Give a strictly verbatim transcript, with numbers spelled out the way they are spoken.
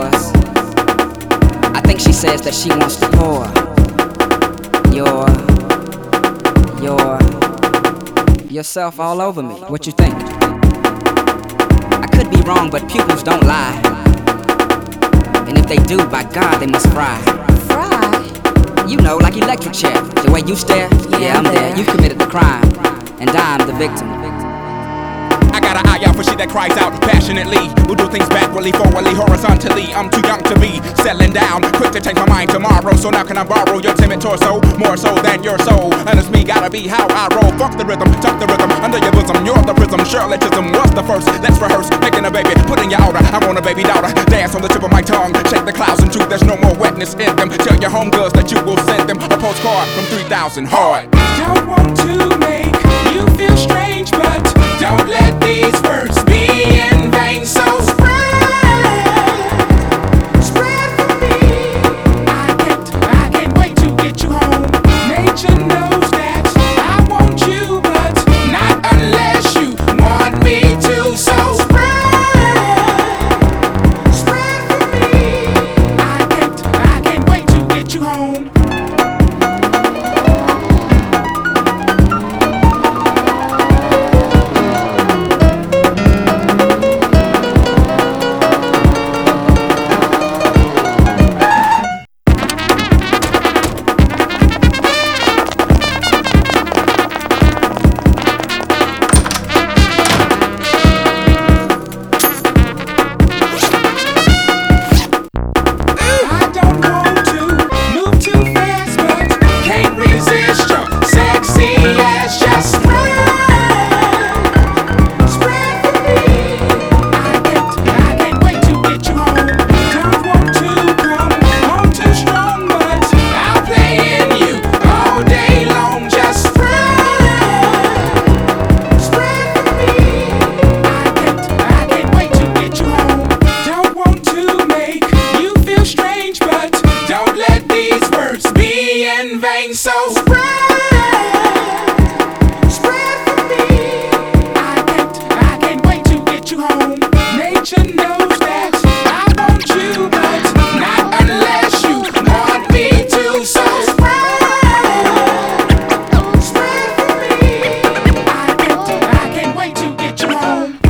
yours. I think she says that she wants to pour your, your, yourself all over me. What you think? I could be wrong, but pupils don't lie. And if they do, by God, they must fry. Fry? You know, like electric chair. The way you stare, yeah, Yeah, I'm I'm there. there. You committed the crime, and I'm the victim. I got an eye out for shit that cries out passionately. Who do things backwardly, forwardly, horizontally. I'm too young to be settling down, quick to change my mind tomorrow. So now can I borrow your timid torso, more so than your soul? And it's me, gotta be how I roll. Fuck the rhythm, tuck the rhythm under your bosom. You're the prism, Shirleyism. What's the first? Let's rehearse, making a baby, put in your aura. I want a baby daughter, dance on the tip of my tongue. Shake the clouds and truth, there's no more wetness in them. Tell your homegirls that you will send them a postcard from three thousand hard. Don't want to make you feel strange, but don't let these words be in vain. So spread, spread for me. I can't, I can't wait to get you home. Nature knows that I want you, but not unless you want me to. So spread, spread for me. I can't, I can't wait to get you home. In vain, so spread, spread for me. I can't, I can't wait to get you home. Nature knows that I want you, but not unless you want me to. So spread, spread for me. I can't, I can't wait to get you home.